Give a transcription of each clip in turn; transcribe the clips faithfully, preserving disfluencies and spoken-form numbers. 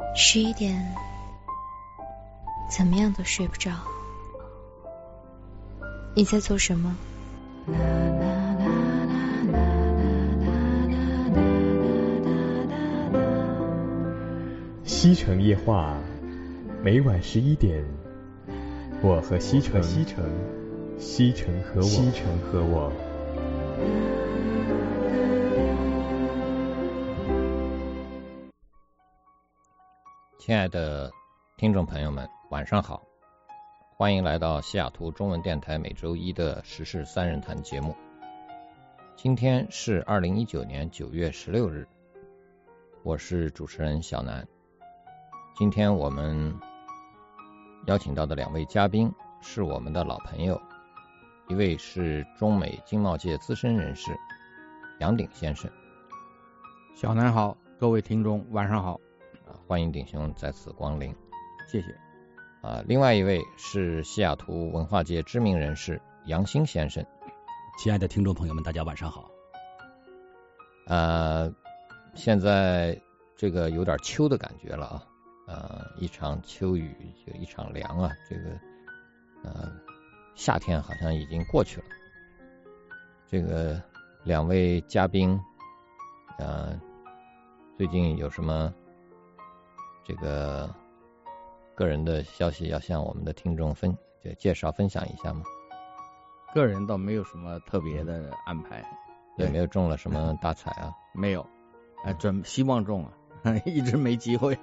十一点，怎么样都睡不着。你在做什么？ 西城夜话，每晚十一点，我和西城，西城，西城和我，西城和我。 亲爱的听众朋友们，晚上好，欢迎来到西雅图中文电台每周一的时事三人谈节目。今天是二零一九年九月十六日，我是主持人小南。今天我们邀请到的两位嘉宾是我们的老朋友，一位是中美经贸界资深人士杨鼎先生。 小南好，各位听众晚上好。 欢迎鼎兄在此光临， 谢谢。 啊，另外一位是西雅图文化界知名人士杨兴先生。 亲爱的听众朋友们，大家晚上好。 呃，现在这个有点秋的感觉了啊，呃，一场秋雨就一场凉啊，这个呃夏天好像已经过去了。这个两位嘉宾，呃，最近有什么这个个人的消息要向我们的听众分介绍分享一下吗？ 个人倒没有什么特别的安排， 也没有中了什么大彩啊？ 没有，哎，准希望中啊，一直没机会。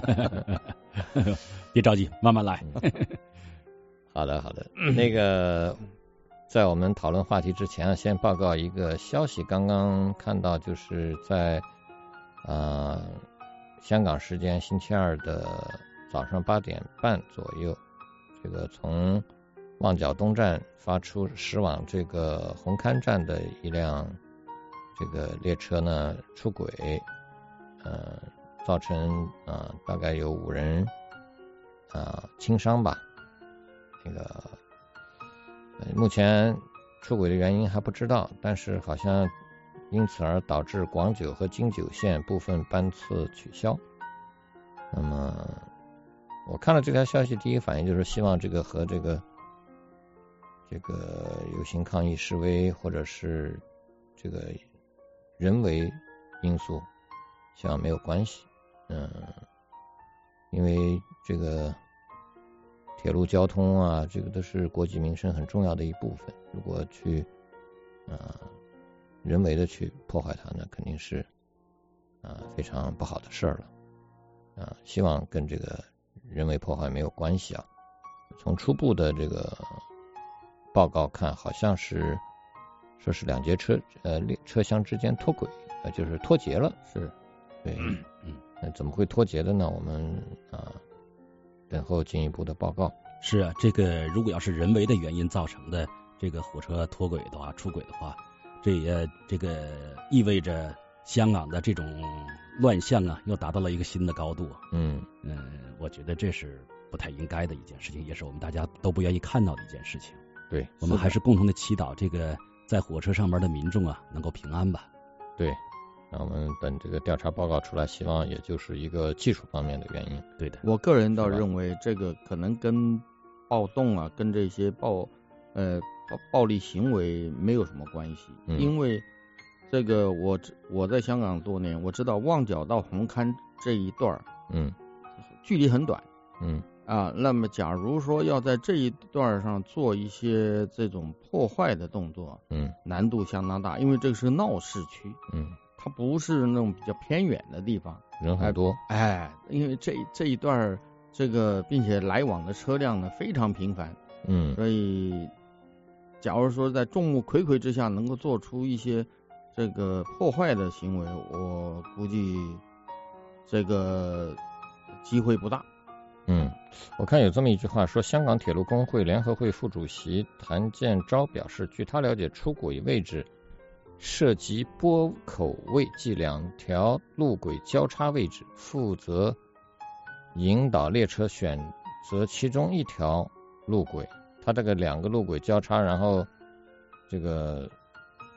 别着急，慢慢来。 好的，好的。那个，在我们讨论话题之前，先报告一个消息，刚刚看到，就是在呃。香港时间星期二的早上八点半左右，这个从旺角东站发出驶往这个红磡站的一辆这个列车呢出轨，呃，造成啊、呃、大概有五人啊、呃、轻伤吧。那个、呃、目前出轨的原因还不知道，但是好像因此而导致广九和京九线部分班次取消。那么我看了这条消息，第一反应就是希望这个和这个这个游行抗议示威或者是这个人为因素希望没有关系。嗯，因为这个铁路交通啊，这个都是国计民生很重要的一部分，如果去呃人为的去破坏它呢，肯定是啊、呃、非常不好的事儿了啊、呃。希望跟这个人为破坏没有关系啊。从初步的这个报告看，好像是说是两节车呃车厢之间脱轨，呃就是脱节了。 是， 对，嗯嗯，那怎么会脱节的呢？我们啊、呃、等候进一步的报告。 是啊，这个如果要是人为的原因造成的这个火车脱轨的话，出轨的话。这也这个意味着香港的这种乱象啊，又达到了一个新的高度。 嗯嗯，我觉得这是不太应该的一件事情，也是我们大家都不愿意看到的一件事情。 对， 我们还是共同的祈祷这个在火车上面的民众啊能够平安吧。 对，那我们等这个调查报告出来，希望也就是一个技术方面的原因。 对的， 我个人倒认为这个可能跟暴动啊，跟这些暴呃。暴力行为没有什么关系， 嗯、 因为这个我我在香港多年，我知道旺角到红磡这一段， 嗯， 距离很短， 嗯啊，那么假如说要在这一段上做一些这种破坏的动作， 嗯， 难度相当大，因为这个是闹市区， 嗯， 它不是那种比较偏远的地方， 人很多， 哎，因为这这一段这个并且来往的车辆呢非常频繁， 嗯， 所以。假如说在众目睽睽之下能够做出一些这个破坏的行为，我估计这个机会不大。 嗯，我看有这么一句话说，香港铁路工会联合会副主席谭建钊表示，据他了解，出轨位置涉及波口位即两条路轨交叉位置，负责引导列车选择其中一条路轨。它这个两个路轨交叉，然后这个对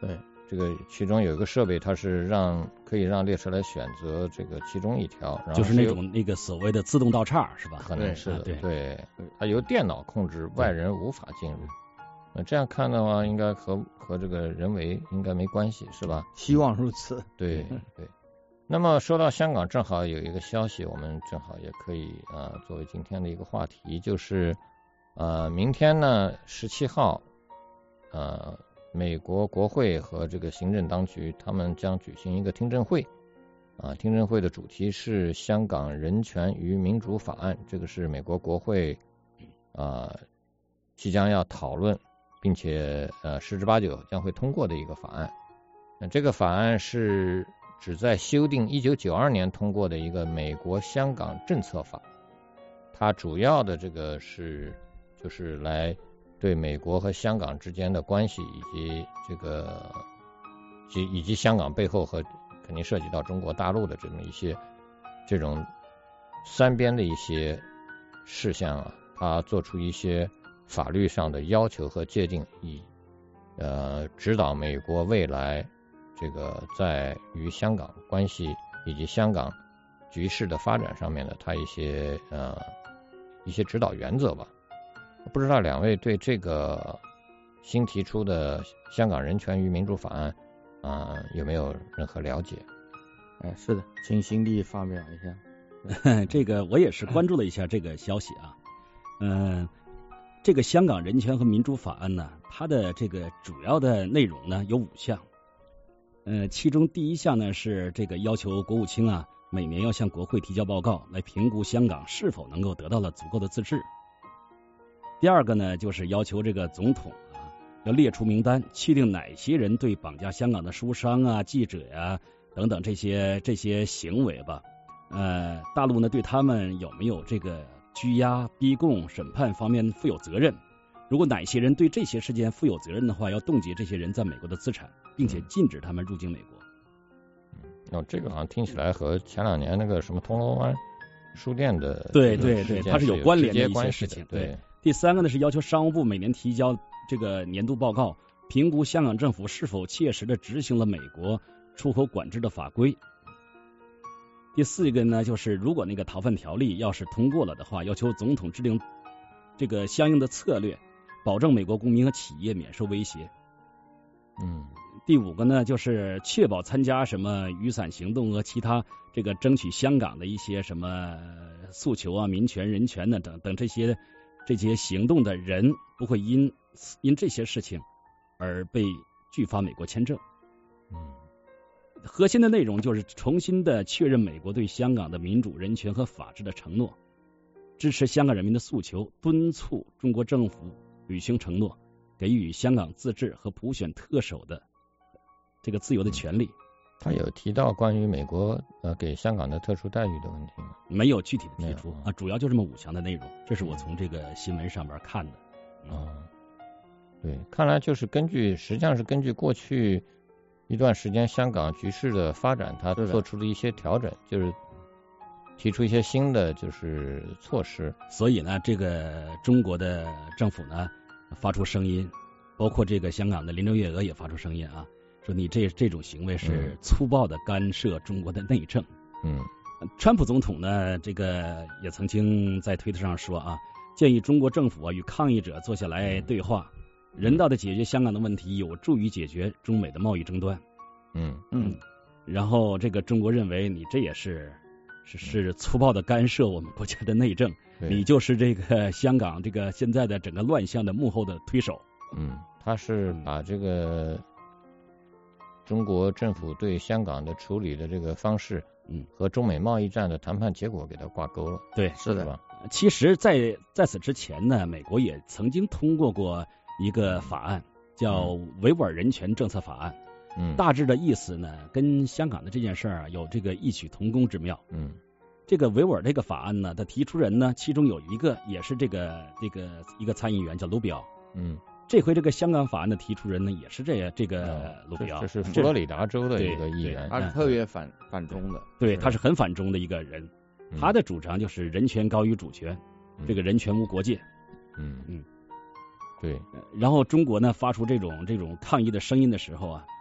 这个其中有一个设备，它是让可以让列车来选择这个其中一条，然后就是那种那个所谓的自动道岔是吧？ 可能是的， 对对，它由电脑控制，外人无法进入。那这样看的话，应该和和这个人为应该没关系，是吧？ 希望如此。 对对。那么说到香港，正好有一个消息，我们正好也可以呃作为今天的一个话题，就是呃明天呢十七号，呃美国国会和这个行政当局他们将举行一个听证会，啊、呃、听证会的主题是香港人权与民主法案，这个是美国国会啊、呃、即将要讨论。并且呃十之八九将会通过的一个法案。那这个法案是旨在修订一九九二年通过的一个美国香港政策法，它主要的这个是就是来对美国和香港之间的关系以及这个及以及香港背后和肯定涉及到中国大陆的这么一些这种三边的一些事项啊，它做出一些法律上的要求和界定，以呃指导美国未来这个在与香港关系以及香港局势的发展上面的它一些呃一些指导原则吧。不知道两位对这个新提出的香港人权与民主法案啊、呃、有没有任何了解？ 哎，是的，请辛弟发表一下。 这个我也是关注了一下这个消息啊，嗯、呃。这个香港人权和民主法案呢，它的这个主要的内容呢有五项，呃，其中第一项呢是这个要求国务卿啊每年要向国会提交报告，来评估香港是否能够得到了足够的自治。第二个呢就是要求这个总统啊要列出名单，确定哪些人对绑架香港的书商啊、记者呀、啊、等等这些这些行为吧，呃，大陆呢对他们有没有这个拘押、逼供、审判方面负有责任。如果哪些人对这些事件负有责任的话，要冻结这些人在美国的资产，并且禁止他们入境美国。 哦，这个好像听起来和前两年那个什么铜锣湾书店的对对对，它是有关联的一些事情。 对。 第三个呢是要求商务部每年提交这个年度报告，评估香港政府是否切实的执行了美国出口管制的法规。第四个呢，就是如果那个逃犯条例要是通过了的话，要求总统制定这个相应的策略，保证美国公民和企业免受威胁。 嗯。 第五个呢，就是确保参加什么雨伞行动和其他这个争取香港的一些什么诉求啊、民权、人权的等等这些这些行动的人，不会因因这些事情而被拒发美国签证。 嗯。 核心的内容就是重新的确认美国对香港的民主、人权和法治的承诺，支持香港人民的诉求，敦促中国政府履行承诺，给予香港自治和普选特首的这个自由的权利。 他有提到关于美国呃给香港的特殊待遇的问题吗？ 没有具体的提出啊，主要就这么五项的内容，这是我从这个新闻上面看的。 哦，对，看来就是根据实际上是根据过去一段时间香港局势的发展，他做出了一些调整，就是提出一些新的就是措施。 所以呢，这个中国的政府呢发出声音，包括这个香港的林郑月娥也发出声音啊，说你这这种行为是粗暴的干涉中国的内政。 嗯， 川普总统呢，这个也曾经在推特上说啊，建议中国政府啊与抗议者坐下来对话。人道的解决香港的问题，有助于解决中美的贸易争端。 嗯嗯，然后这个中国认为你这也是是是粗暴的干涉我们国家的内政，你就是这个香港这个现在的整个乱象的幕后的推手。 嗯，他是把这个中国政府对香港的处理的这个方式，嗯，和中美贸易战的谈判结果给它挂钩了。 对， 是的。 是吧？ 其实在在此之前呢，美国也曾经通过过一个法案，叫维吾尔人权政策法案。 嗯， 大致的意思呢，跟香港的这件事儿啊有这个异曲同工之妙。 嗯， 这个维吾尔这个法案呢，它提出人呢，其中有一个也是这个这个一个参议员叫卢比奥。 嗯， 这回这个香港法案的提出人呢，也是这这个卢比奥， 这是佛罗里达州的一个议员， 他是特别反反中的。 对，他是很反中的一个人。他的主张就是人权高于主权，这个人权无国界。 嗯嗯， 对。 然后中国呢发出这种这种抗议的声音的时候啊，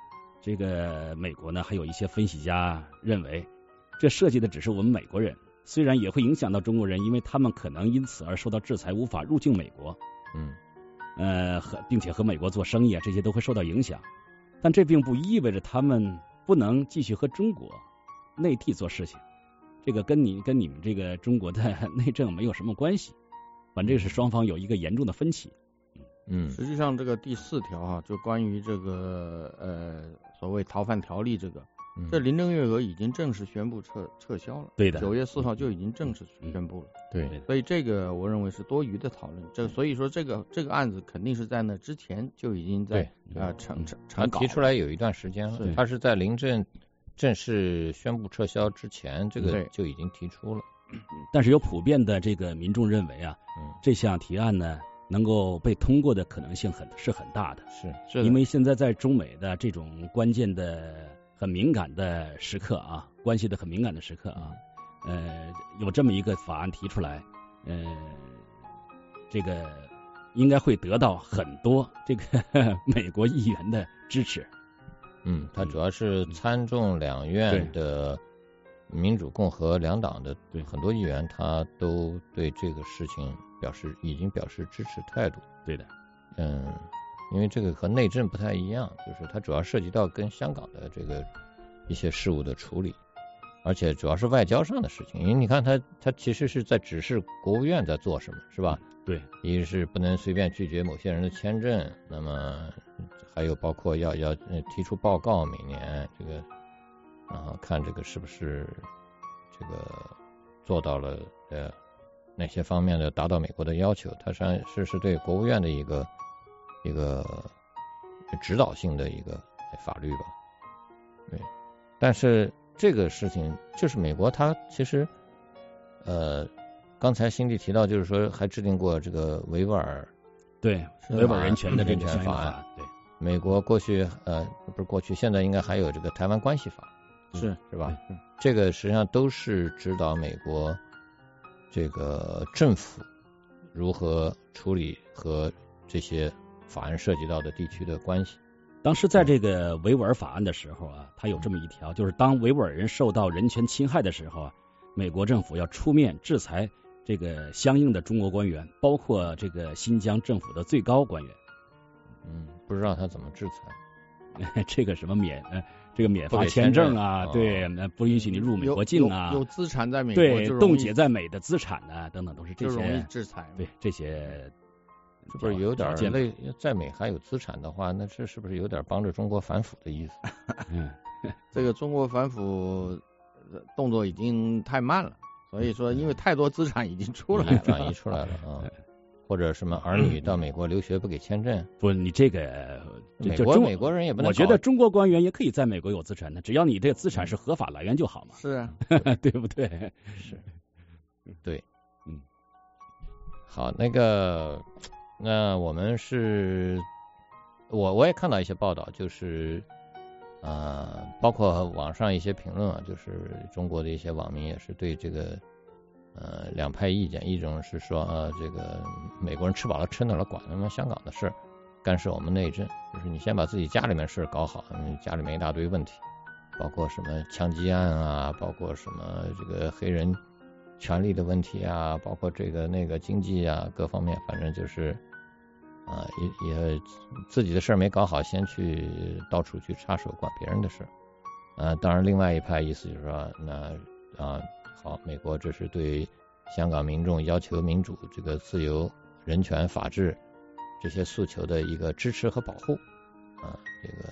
这个美国呢，还有一些分析家认为，这涉及的只是我们美国人，虽然也会影响到中国人，因为他们可能因此而受到制裁，无法入境美国， 嗯， 呃，和并且和美国做生意啊，这些都会受到影响。但这并不意味着他们不能继续和中国内地做事情，这个跟你跟你们这个中国的内政没有什么关系，反正是双方有一个严重的分歧。 嗯， 实际上这个第四条啊，就关于这个呃所谓逃犯条例这个， 嗯这林郑月娥已经正式宣布撤撤销了。 对的， 九月四号就已经正式宣布了。 对， 所以这个我认为是多余的讨论。这所以说这个这个案子肯定是在那之前就已经在啊成成他提出来有一段时间了，他是在林郑正式宣布撤销之前，这个就已经提出了。 但是有普遍的这个民众认为啊， 嗯， 这项提案呢能够被通过的可能性很是很大的， 是是因为现在在中美的这种关键的很敏感的时刻啊，关系的很敏感的时刻啊，呃，有这么一个法案提出来，呃，这个应该会得到很多这个美国议员的支持。 嗯，它主要是参众两院的民主共和两党的很多议员，他都对这个事情表示已经表示支持态度。 对的， 嗯，因为这个和内政不太一样，就是它主要涉及到跟香港的这个一些事务的处理，而且主要是外交上的事情。因为你看它它其实是在指示国务院在做什么，是吧？ 对， 一个是不能随便拒绝某些人的签证，那么还有包括要要提出报告，每年这个然后看这个是不是这个做到了呃哪些方面的达到美国的要求，它实际上是是对国务院的一个一个指导性的一个法律吧。对，但是这个事情就是美国它其实呃刚才辛迪提到，就是说还制定过这个维吾尔对维吾尔人权的这个法案。 对， 美国过去呃不是过去，现在应该还有这个台湾关系法， 是是吧？这个实际上都是指导美国这个政府如何处理和这些法案涉及到的地区的关系。 当时在这个维吾尔法案的时候啊，它有这么一条，就是当维吾尔人受到人权侵害的时候啊，美国政府要出面制裁这个相应的中国官员，包括这个新疆政府的最高官员。 嗯，不知道他怎么制裁。 这个什么免呃，这个免发签证啊，对，不允许你入美国境啊， 有, 有, 有资产在美国， 对，冻结在美的资产啊，等等，都是这些就容易制裁。 对，这些是不是有点类？在美还有资产的话，那这是不是有点帮着中国反腐的意思？ 嗯， 这个中国反腐动作已经太慢了，所以说因为太多资产已经出来了， 转移出来了啊。或者什么儿女到美国留学不给签证？ 不，你这个美国美国人也不能。 我觉得中国官员也可以在美国有资产的，只要你这个资产是合法来源就好嘛。 是啊， 对不对？ 是，对， 嗯。 好，那个，那我们是，我我也看到一些报道，就是呃，包括网上一些评论啊，就是中国的一些网民也是对这个。呃，两派意见，一种是说，呃，这个美国人吃饱了撑的了，管他们香港的事，干涉我们内政，就是你先把自己家里面事搞好，你家里面一大堆问题，包括什么枪击案啊，包括什么这个黑人权利的问题啊，包括这个那个经济啊，各方面，反正就是啊、呃，也也自己的事没搞好，先去到处去插手管别人的事。啊、呃，当然，另外一派意思就是说，那啊。呃好，美国这是对香港民众要求民主、这个自由、人权、法治这些诉求的一个支持和保护啊，这个，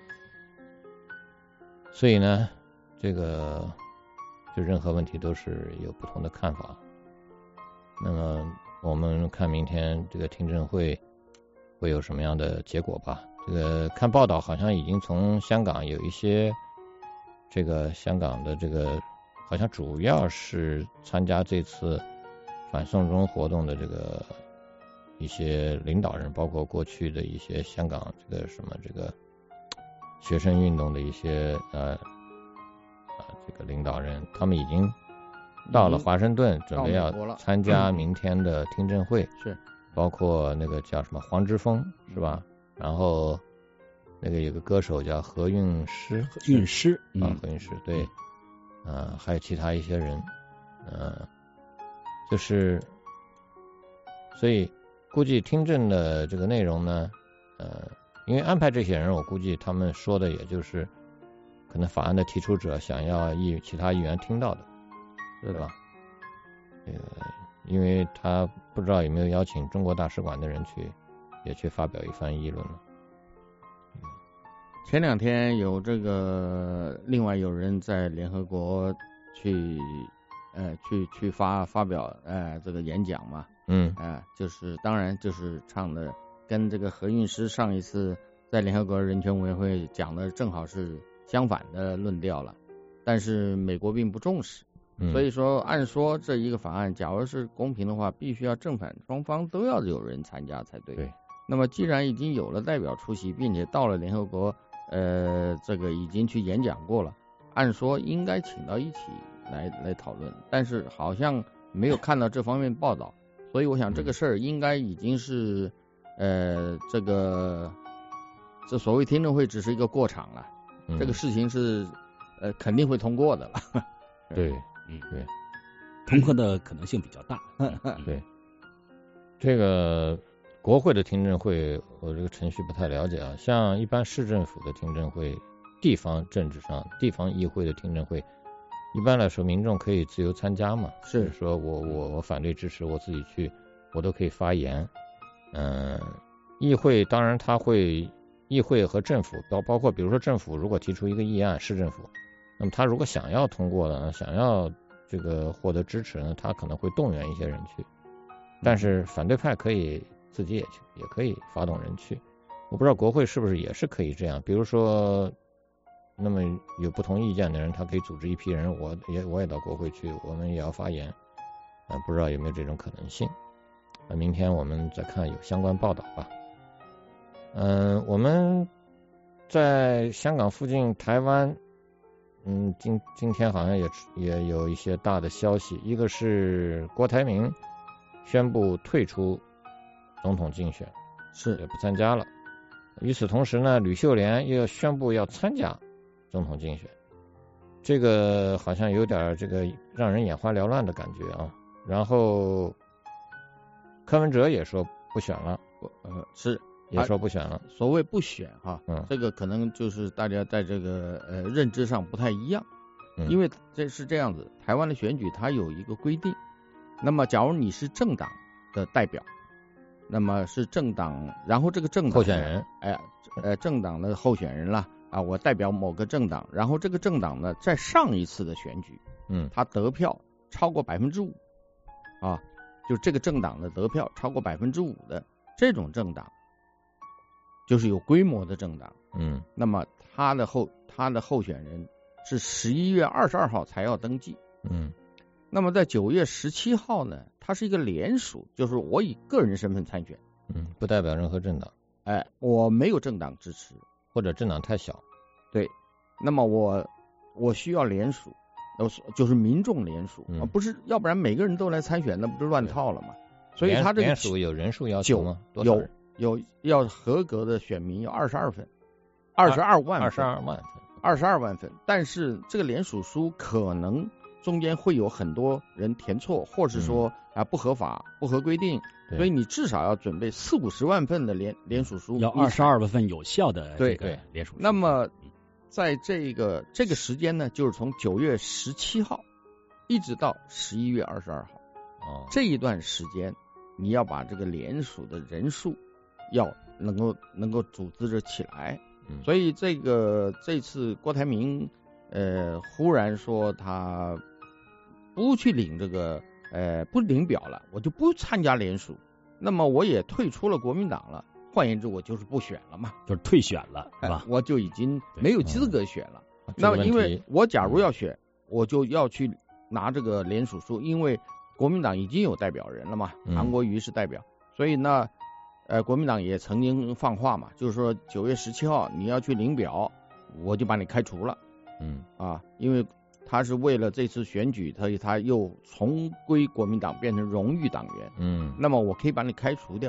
所以呢，这个就任何问题都是有不同的看法。那么我们看明天这个听证会会有什么样的结果吧。这个看报道好像已经从香港有一些这个香港的这个。好像主要是参加这次反送中活动的这个一些领导人，包括过去的一些香港这个什么这个学生运动的一些呃啊这个领导人，他们已经到了华盛顿，准备要参加明天的听证会， 是包括那个叫什么黄之锋是吧？然后那个有个歌手叫何韵诗， 韵诗啊， 嗯何韵诗对，啊，还有其他一些人，呃，就是，所以估计听证的这个内容呢，呃，因为安排这些人，我估计他们说的也就是可能法案的提出者想要议其他议员听到的，对吧？这个，因为他不知道有没有邀请中国大使馆的人去，也去发表一番议论了。 前两天有这个，另外有人在联合国去，呃，去去发发表，呃，这个演讲嘛， 嗯， 啊、呃，就是当然就是唱的跟这个何韵诗上一次在联合国人权委员会讲的正好是相反的论调了，但是美国并不重视， 嗯、 所以说按说这一个法案，假如是公平的话，必须要正反双方都要有人参加才对。 对。 那么既然已经有了代表出席，并且到了联合国。呃，这个已经去演讲过了，按说应该请到一起来来讨论，但是好像没有看到这方面报道，所以我想这个事儿应该已经是呃这个这所谓听证会只是一个过场了， 嗯、 这个事情是呃肯定会通过的了。 对， 嗯对， 通过的可能性比较大。 对，这个。国会的听证会，我这个程序不太了解啊。像一般市政府的听证会、地方政治上、地方议会的听证会，一般来说民众可以自由参加嘛。 是就是说我我我反对支持，我自己去，我都可以发言。嗯、呃，议会当然他会，议会和政府包包括比如说政府如果提出一个议案，市政府，那么他如果想要通过的，想要这个获得支持呢，他可能会动员一些人去，但是反对派可以。自己也去，也可以发动人去。我不知道国会是不是也是可以这样，比如说，那么有不同意见的人，他可以组织一批人，我也我也到国会去，我们也要发言。啊，不知道有没有这种可能性？啊，明天我们再看有相关报道吧。嗯、呃，我们在香港附近，台湾，嗯，今今天好像也也有一些大的消息，一个是郭台铭宣布退出。总统竞选是也不参加了。与此同时呢，吕秀莲又要宣布要参加总统竞选，这个好像有点这个让人眼花缭乱的感觉啊。然后柯文哲也说不选了， 呃，是也说不选了。 所谓不选哈， 嗯， 这个可能就是大家在这个呃认知上不太一样， 嗯、 因为这是这样子，台湾的选举它有一个规定，那么假如你是政党的代表。那么是政党，然后这个政党候选人， 哎，呃，政党的候选人啦，啊，我代表某个政党，然后这个政党呢，在上一次的选举， 嗯， 他得票超过百分之五，啊，就这个政党的得票超过百分之五的这种政党，就是有规模的政党， 嗯， 那么他的候他的候选人是十一月二十二号才要登记， 嗯。 那么在九月十七号呢，它是一个联署，就是我以个人身份参选， 嗯，不代表任何政党， 哎，我没有政党支持， 或者政党太小， 对，那么我我需要联署，就是民众联署， 嗯、 不是，要不然每个人都来参选，那不是乱套了吗？所以他这个联署有人数要求吗？多少人？ 有有要合格的选民有二十二份，二十二万， 二十二万份， 二十二万份，但是这个联署书可能。中间会有很多人填错，或者说啊不合法、不合规定，所以你至少要准备四五十万份的联联署书， 要二十二万份有效的这个联署书。 那么在这个这个时间呢，就是从九月十七号一直到十一月二十二号， 哦， 这一段时间你要把这个联署的人数要能够能够组织着起来。 嗯、 所以这个这次郭台铭呃忽然说他。不去领这个，呃，不领表了，我就不参加联署，那么我也退出了国民党了。换言之，我就是不选了嘛， 就是退选了，是吧？ 哎、我就已经没有资格选了。 嗯、 那么，因为我假如要选，我就要去拿这个联署书，因为国民党已经有代表人了嘛，韩国瑜是代表， 嗯、 所以呢，呃，国民党也曾经放话嘛，就是说九月十七号你要去领表，我就把你开除了。 嗯啊，因为。他是为了这次选举，他他又重归国民党，变成荣誉党员。 嗯， 那么我可以把你开除掉。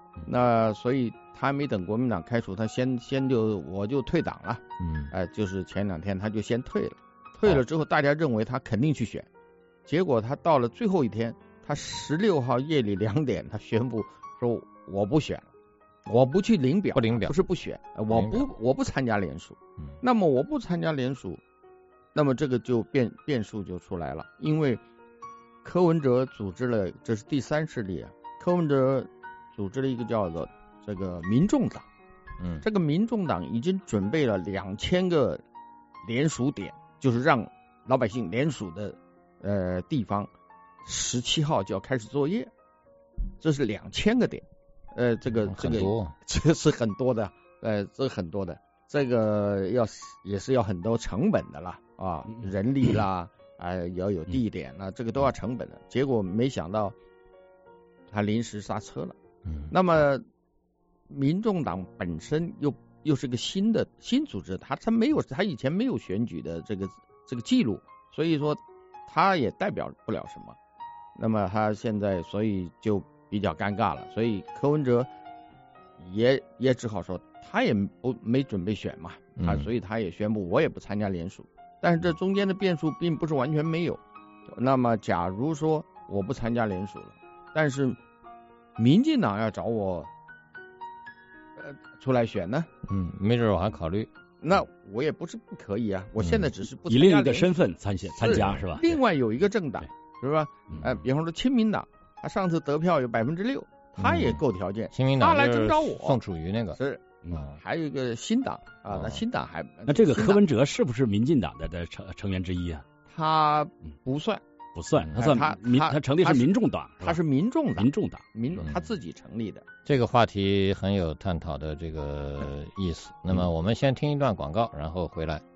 那所以他还没等国民党开除，他先先就我就退党了。 嗯， 哎、呃，就是前两天他就先退了，退了之后大家认为他肯定去选，结果他到了最后一天，他十六号夜里两点，他宣布说我不选了。我不去领表， 不领表不是不选，我不我不参加联署。 嗯， 那么我不参加联署，那么这个就变变数就出来了，因为柯文哲组织了，这是第三势力啊。柯文哲组织了一个叫做这个民众党， 嗯， 这个民众党已经准备了两千个联署点，就是让老百姓联署的呃地方，十七号就要开始作业，这是两千个点。呃，这个这个这个是很多的，呃，这是很多的，这个要也是要很多成本的啦，啊，人力啦，啊、呃，要有地点啦，这个都要成本的。结果没想到他临时刹车了。 嗯， 那么民众党本身又又是个新的新组织，他他没有他以前没有选举的这个这个记录，所以说他也代表不了什么。那么他现在所以就比较尴尬了，所以柯文哲也也只好说他也不没准备选嘛，他、嗯、所以他也宣布我也不参加联署。但是这中间的变数并不是完全没有。那么假如说我不参加联署了，但是民进党要找我呃出来选呢， 嗯，没准我还考虑。 那我也不是不可以啊，我现在只是不参加、嗯、以另一个身份参选参加是吧？ 另外有一个政党是吧？呃，比方说亲民党。他上次得票有百分之六，他也够条件。 亲民党他来征召我， 宋楚瑜那个是，嗯，还有一个新党啊，那新党还那这个柯文哲是不是民进党的的成成员之一啊？ 他不算， 不算，他算民，他成立是民众党， 他是民众党， 民众党， 民众他自己成立的。 这个话题很有探讨的这个意思。那么我们先听一段广告，然后回来。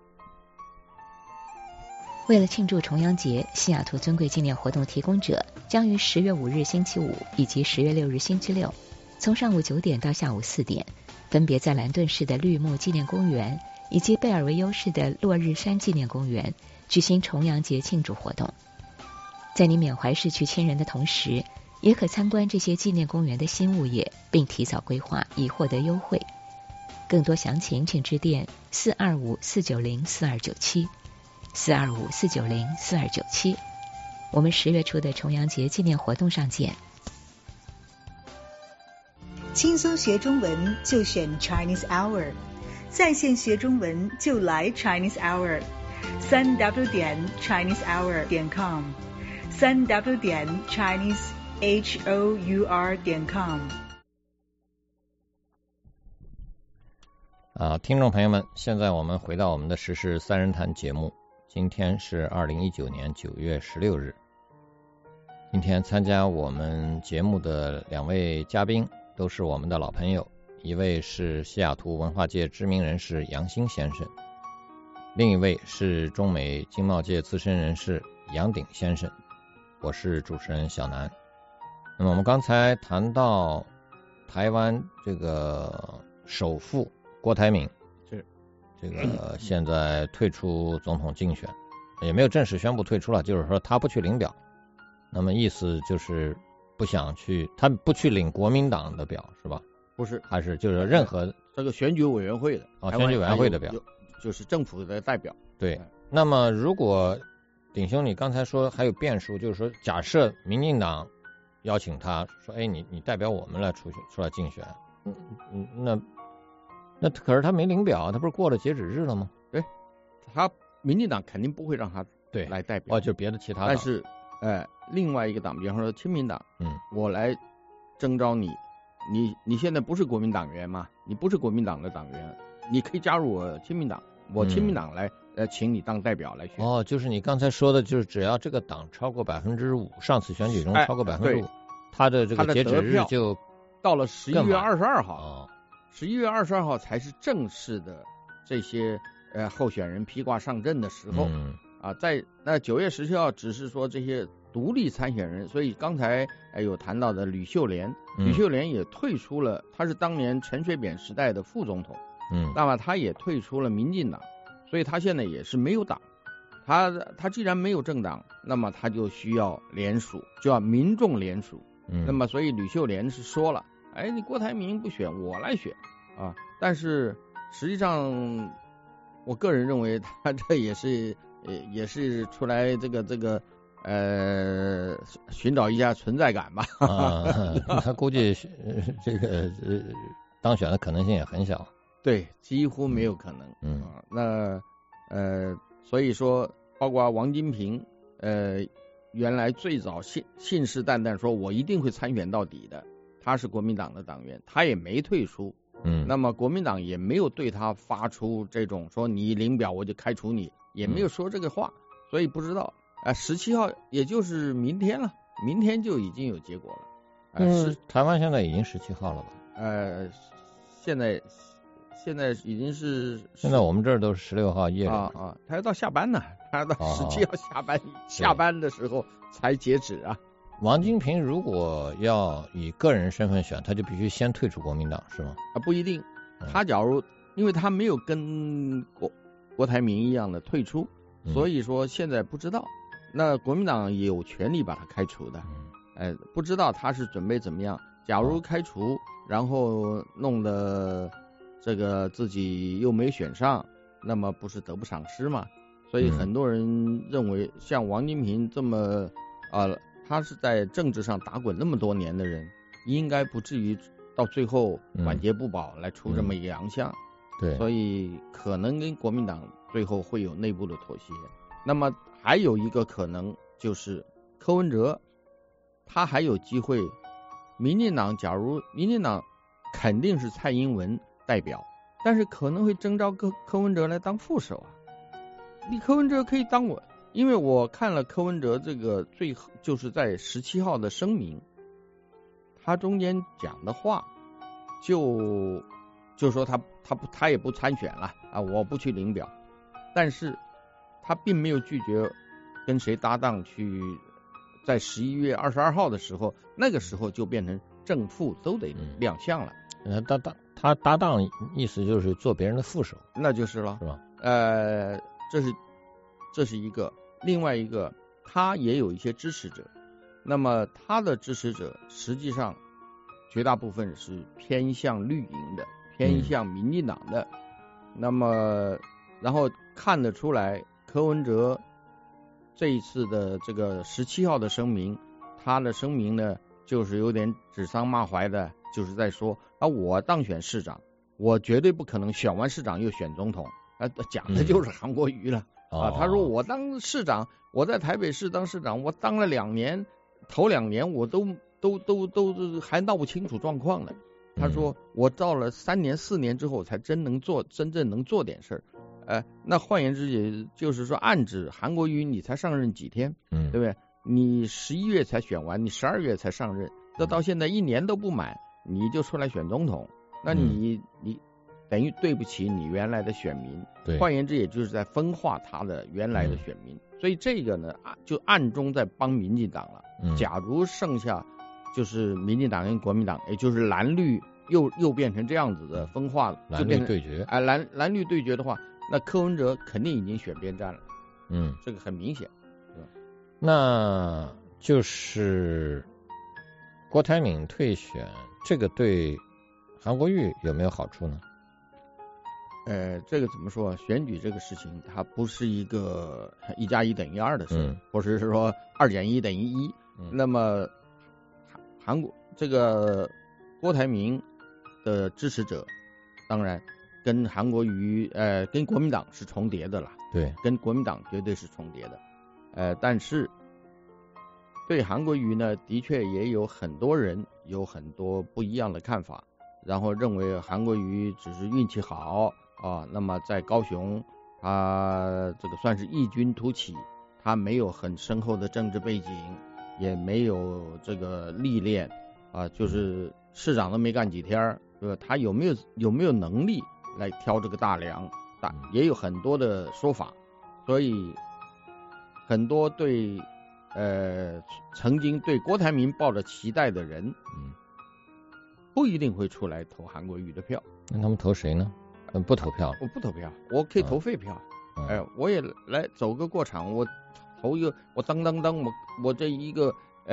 为了庆祝重阳节，西雅图尊贵纪念活动提供者将于十月五日星期五以及十月六日星期六，从上午九点到下午四点，分别在兰顿市的绿木纪念公园以及贝尔维尤市的落日山纪念公园举行重阳节庆祝活动。在你缅怀逝去亲人的同时，也可参观这些纪念公园的新物业，并提早规划以获得优惠。更多详情请致电四二五四九零四二九七。四二五四九零四二九七，我们十月初的重阳节纪念活动上见。 轻松学中文就选 Chinese Hour， 在线学中文就来 Chinese Hour， 三 w 点 Chinese Hour 点 com， 三 w 点 Chinese H O U R 点 com。 啊，听众朋友们，现在我们回到我们的时事三人谈节目。今天是二零一九年九月十六日。今天参加我们节目的两位嘉宾都是我们的老朋友，一位是西雅图文化界知名人士杨兴先生，另一位是中美经贸界资深人士杨鼎先生。我是主持人小南。那么我们刚才谈到台湾这个首富郭台铭，这个现在退出总统竞选，也没有正式宣布退出了，就是说他不去领表。那么意思就是不想去，他不去领国民党的表是吧？ 不是， 还是就是任何这个选举委员会的哦，选举委员会的表， 就是政府的代表。 对。那么如果鼎兄你刚才说还有变数，就是说假设民进党邀请他说，哎，你你代表我们来出出来竞选，嗯嗯，那。那可是他没领表，他不是过了截止日了吗？ 对，他民进党肯定不会让他对来代表， 哦，就别的其他党。 但是，呃，另外一个党，比方说亲民党， 嗯，我来征召你，你你现在不是国民党员嘛？你不是国民党的党员，你可以加入我亲民党，我亲民党来、嗯、呃，请你当代表来选。 哦，就是你刚才说的，就是只要这个党超过百分之五，上次选举中超过百分之五，他的这个截止日就到了十一月二十二号。 哦。 十一月二十二号才是正式的这些呃候选人披挂上阵的时候、 嗯、 啊，在那九月十七号只是说这些独立参选人，所以刚才、呃、有谈到的吕秀莲， 嗯、 吕秀莲也退出了，他是当年陈水扁时代的副总统， 嗯， 那么他也退出了民进党，所以他现在也是没有党，他他既然没有政党，那么他就需要联署，就要民众联署， 嗯， 那么所以吕秀莲是说了。 哎，你郭台铭不选，我来选啊。但是实际上，我个人认为他这也是也是出来这个这个呃寻找一下存在感吧。 啊，他估计这个呃当选的可能性也很小。 对，几乎没有可能。 嗯， 啊、那呃，所以说，包括王金平，呃，原来最早信信誓旦旦说我一定会参选到底的，他是国民党的党员，他也没退出。 嗯， 那么国民党也没有对他发出这种说你领表我就开除你，也没有说这个话，嗯、所以不知道。啊、呃，十七号也就是明天了，明天就已经有结果了。 呃、嗯，台湾现在已经十七号了吧？ 呃，现在。现在已经是， 现在我们这儿都是十六号夜里啊啊，他要到下班呢，他要到十七号下班，哦、下班的时候才截止啊。 王金平如果要以个人身份选，他就必须先退出国民党，是吗？ 啊，不一定。他假如、嗯、因为他没有跟国郭台铭一样的退出，嗯、所以说现在不知道。那国民党也有权利把他开除的，哎、嗯呃，不知道他是准备怎么样。假如开除，哦、然后弄得。这个自己又没选上，那么不是得不偿失嘛？所以很多人认为，像王金平这么啊、呃，他是在政治上打滚那么多年的人，应该不至于到最后晚节不保来出这么一个洋相。 嗯、对， 所以可能跟国民党最后会有内部的妥协。那么还有一个可能就是柯文哲，他还有机会。民进党假如民进党肯定是蔡英文代表，但是可能会征召柯柯文哲来当副手啊。你柯文哲可以当我，因为我看了柯文哲这个最后就是在十七号的声明，他中间讲的话，就就说他他不他也不参选了啊，我不去领表，但是他并没有拒绝跟谁搭档去，在十一月二十二号的时候，那个时候就变成正副都得亮相了。 呃，搭档他搭档意思就是做别人的副手， 那就是了， 是吧？ 呃，这是这是一个，另外一个他也有一些支持者，那么他的支持者实际上绝大部分是偏向绿营的，偏向民进党的，嗯、那么然后看得出来，柯文哲这一次的这个十七号的声明，他的声明呢，就是有点指桑骂槐的。就是在说啊，我当选市长，我绝对不可能选完市长又选总统啊，讲的就是韩国瑜了、嗯、啊。他说我当市长，我在台北市当市长，我当了两年，头两年我都都都都都还闹不清楚状况呢。他说我到了三年四年之后才真能做，真正能做点事儿。呃，那换言之，也就是说，暗指韩国瑜你才上任几天，嗯，对不对？你十一月才选完，你十二月才上任，这到现在一年都不满。你就出来选总统，那你、嗯、你等于对不起你原来的选民。 对， 换言之，也就是在分化他的原来的选民。嗯、所以这个呢，就暗中在帮民进党了。嗯、假如剩下就是民进党跟国民党，也就是蓝绿又又变成这样子的分化， 蓝绿对决。 哎、呃，蓝蓝绿对决的话，那柯文哲肯定已经选边站了。 嗯， 这个很明显。 那就是郭台铭退选。这个对韩国瑜有没有好处呢？ 呃，这个怎么说？选举这个事情，它不是一个一加一等于二的事，嗯、或者是说二减一等于一。嗯、那么韩国这个郭台铭的支持者，当然跟韩国瑜呃跟国民党是重叠的了。 对， 跟国民党绝对是重叠的。呃，但是对韩国瑜呢，的确也有很多人有很多不一样的看法，然后认为韩国瑜只是运气好啊，那么在高雄他这个算是异军突起，他没有很深厚的政治背景，也没有这个历练啊，就是市长都没干几天，对吧？他有没有有没有能力来挑这个大梁？大也有很多的说法，所以很多对。呃，曾经对郭台铭抱着期待的人，嗯，不一定会出来投韩国瑜的票。 那他们投谁呢？嗯，不投票。 我不投票，我可以投废票。嗯、哎，我也来走个过场，我投一个，我当当当，我我这一个呃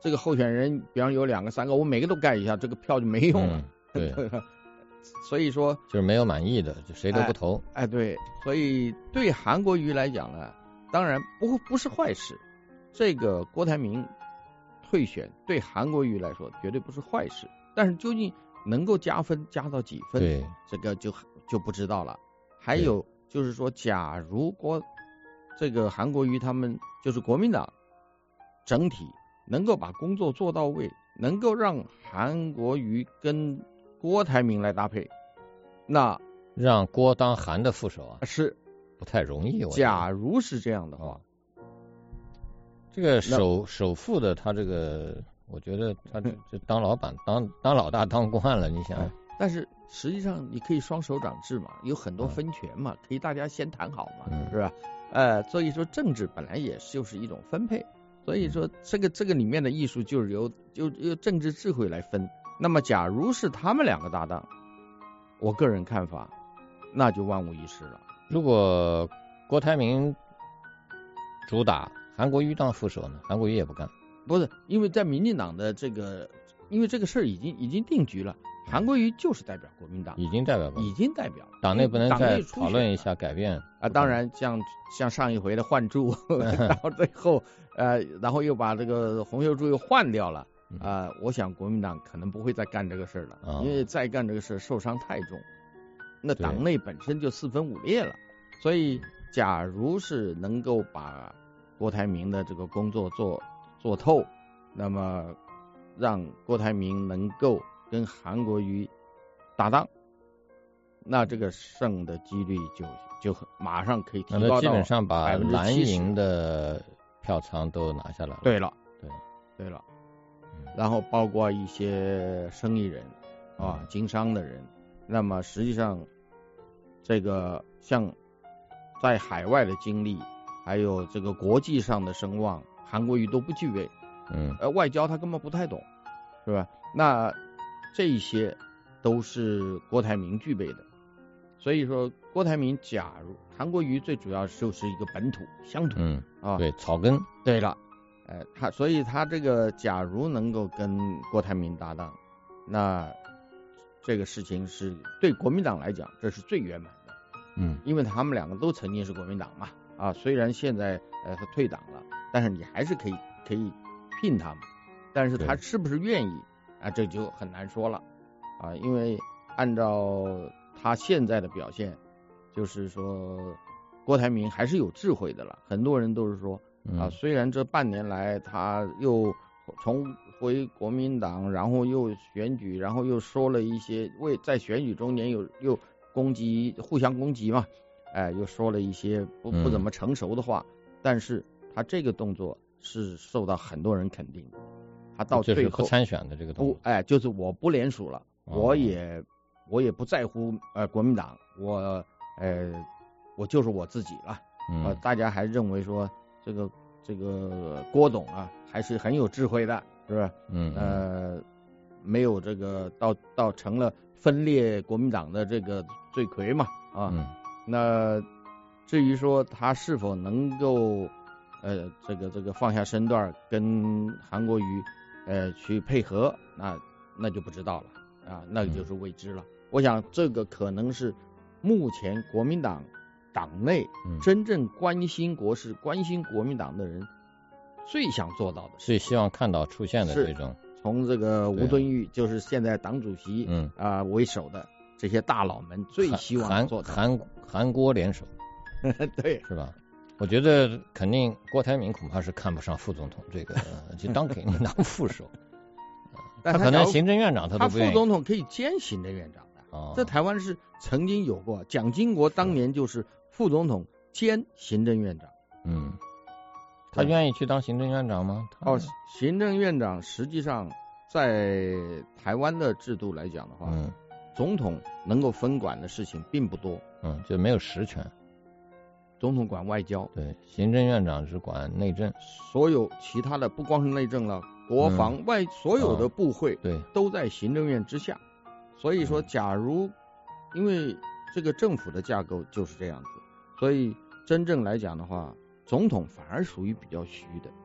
这个候选人，比方有两个三个，我每个都盖一下，这个票就没用了。 嗯、对， 所以说就是没有满意的，就谁都不投。 哎，哎对，所以对韩国瑜来讲呢，当然不不是坏事。这个郭台铭退选对韩国瑜来说绝对不是坏事，但是究竟能够加分加到几分， 对， 这个就就不知道了。还有就是说，假如郭这个韩国瑜他们就是国民党整体能够把工作做到位，能够让韩国瑜跟郭台铭来搭配，那让郭当韩的副手啊， 是不太容易。 假如是这样的话， 哦、这个首首富的他这个，我觉得他这这当老板、当当老大当惯了，你想。 哎但是实际上你可以双手掌制嘛，有很多分权嘛，可以大家先谈好嘛， 嗯、 是吧？呃，所以说政治本来也就是一种分配，所以说这个这个里面的艺术就是由就由政治智慧来分。那么假如是他们两个搭档，我个人看法，那就万无一失了。 如果郭台铭主打，韩国瑜当副手呢？韩国瑜也不干。 不是，因为在民进党的这个，因为这个事儿已经已经定局了。韩国瑜就是代表国民党， 已经代表了， 已经代表了， 党内不能再讨论一下改变啊。当然像，像像上一回的换柱，然后最后呃，然后又把这个洪秀柱又换掉了啊、呃。我想国民党可能不会再干这个事了， 嗯、 因为再干这个事受伤太重。那党内本身就四分五裂了，所以假如是能够把郭台铭的这个工作做做透，那么让郭台铭能够跟韩国瑜搭档，那这个胜的几率就就马上可以提高到基本上把百分之蓝七十营的票仓都拿下来了。 对了， 对对了，然后包括一些生意人啊、 嗯、 经商的人，那么实际上这个像在海外的经历，还有这个国际上的声望，韩国瑜都不具备。 嗯， 呃，外交他根本不太懂，是吧？那这些都是郭台铭具备的，所以说郭台铭假如韩国瑜最主要就是一个本土乡土， 嗯啊， 对，草根。 对了，呃，他所以他这个假如能够跟郭台铭搭档，那这个事情是对国民党来讲这是最圆满的， 嗯， 因为他们两个都曾经是国民党嘛，啊，虽然现在呃他退党了，但是你还是可以可以聘他们，但是他是不是愿意啊，这就很难说了啊，因为按照他现在的表现，就是说郭台铭还是有智慧的了。很多人都是说啊，虽然这半年来他又重回国民党，然后又选举，然后又说了一些为在选举中间又又攻击互相攻击嘛，哎，又说了一些不不怎么成熟的话，但是他这个动作是受到很多人肯定的。他到最后、 就是、不参选的这个动作， 不，哎，就是我不联署了， 哦、 我也我也不在乎呃国民党，我呃我就是我自己了。 嗯、 呃，大家还认为说这个这个郭董啊还是很有智慧的，是不是？ 嗯呃，没有这个到到成了分裂国民党的这个罪魁嘛啊。 嗯、 那至于说他是否能够呃这个这个放下身段跟韩国瑜呃去配合，那那就不知道了啊，那就是未知了。嗯、我想这个可能是目前国民党党内真正关心国事、嗯、关心国民党的人最想做到的， 最希望看到出现的这种， 从这个吴敦义就是现在党主席嗯啊、呃、为首的这些大佬们最希望做到韩韩国联手， 对， 是吧？我觉得肯定郭台铭恐怕是看不上副总统这个，就当给你当副手。 但他可能行政院长他都不愿意。 他副总统可以兼行政院长的， 哦、 在台湾是曾经有过，蒋经国当年就是副总统兼行政院长。 嗯，他愿意去当行政院长吗？ 哦，行政院长实际上在台湾的制度来讲的话， 嗯， 总统能够分管的事情并不多， 嗯，就没有实权。 总统管外交， 对，行政院长是管内政， 所有其他的不光是内政了，国防、嗯、外所有的部会， 对， 都在行政院之下。所以说，假如因为这个政府的架构就是这样子，所以真正来讲的话，总统反而属于比较虚的，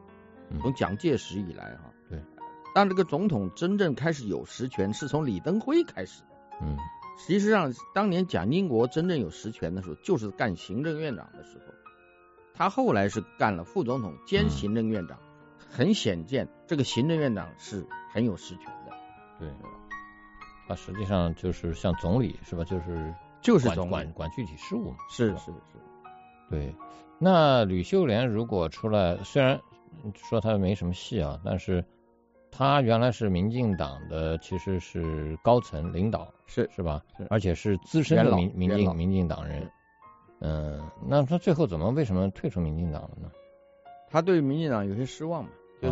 从蒋介石以来哈， 对， 但这个总统真正开始有实权是从李登辉开始的。 嗯， 实际上当年蒋经国真正有实权的时候，就是干行政院长的时候，他后来是干了副总统兼行政院长，嗯、很显见这个行政院长是很有实权的。 对，他实际上就是像总理是吧？就是就是管管管具体事务嘛。 是是是， 对。那吕秀莲如果出来，虽然说他没什么戏啊，但是他原来是民进党的，其实是高层领导， 是是吧？ 是， 而且是资深的民民进民进党人。嗯，那他最后怎么为什么退出民进党了呢？ 他对民进党有些失望嘛，就是、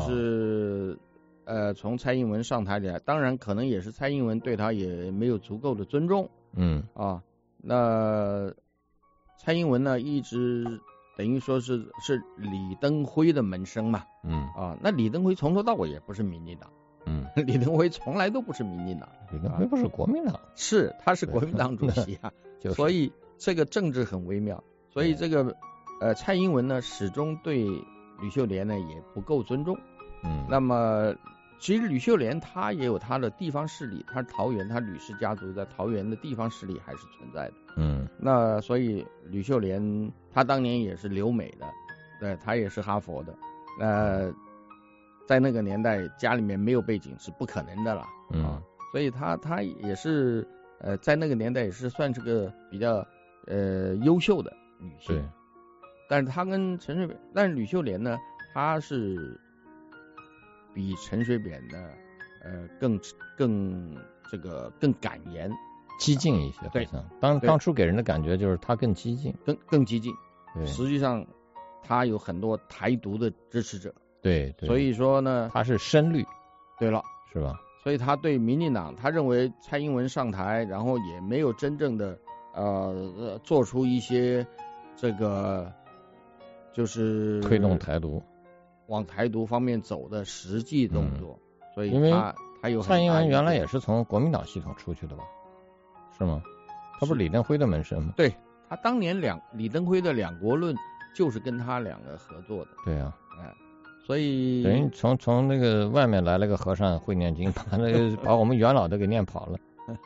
哦、呃，从蔡英文上台以来，当然可能也是蔡英文对他也没有足够的尊重。 嗯啊，那蔡英文呢，一直等于说是是李登辉的门生嘛。 嗯啊，那李登辉从头到尾也不是民进党。 嗯， 李登辉从来都不是民进党。 李登辉不是国民党？ 啊、是，他是国民党主席啊。 就是、 所以这个政治很微妙。所以这个呃，蔡英文呢，始终对吕秀莲呢也不够尊重。 嗯， 那么其实吕秀莲她也有她的地方势力，她桃园，她吕氏家族在桃园的地方势力还是存在的。 嗯， 那所以吕秀莲她当年也是留美的，对，她也是哈佛的。呃，在那个年代家里面没有背景是不可能的了。 嗯， 啊，所以她她也是呃在那个年代也是算是个比较呃优秀的女性。 对。 但是她跟陈水扁，但是吕秀莲呢，她是比陈水扁的呃更更这个更敢言、 激进一些，好像当当初给人的感觉就是她更激进， 更更激进。 对， 实际上她有很多台独的支持者。 对，对， 所以说呢， 她是深绿。 对了， 是吧？ 所以他对民进党，他认为蔡英文上台，然后也没有真正的呃做出一些这个就是推动台独往台独方面走的实际动作。嗯、所以他因为他有蔡英文原来也是从国民党系统出去的吧？是吗？他不是李登辉的门生吗？ 对，他当年两李登辉的两国论就是跟他两个合作的。 对啊， 哎。所以等于从从那个外面来了个和尚会念经，把那个把我们元老都给念跑了。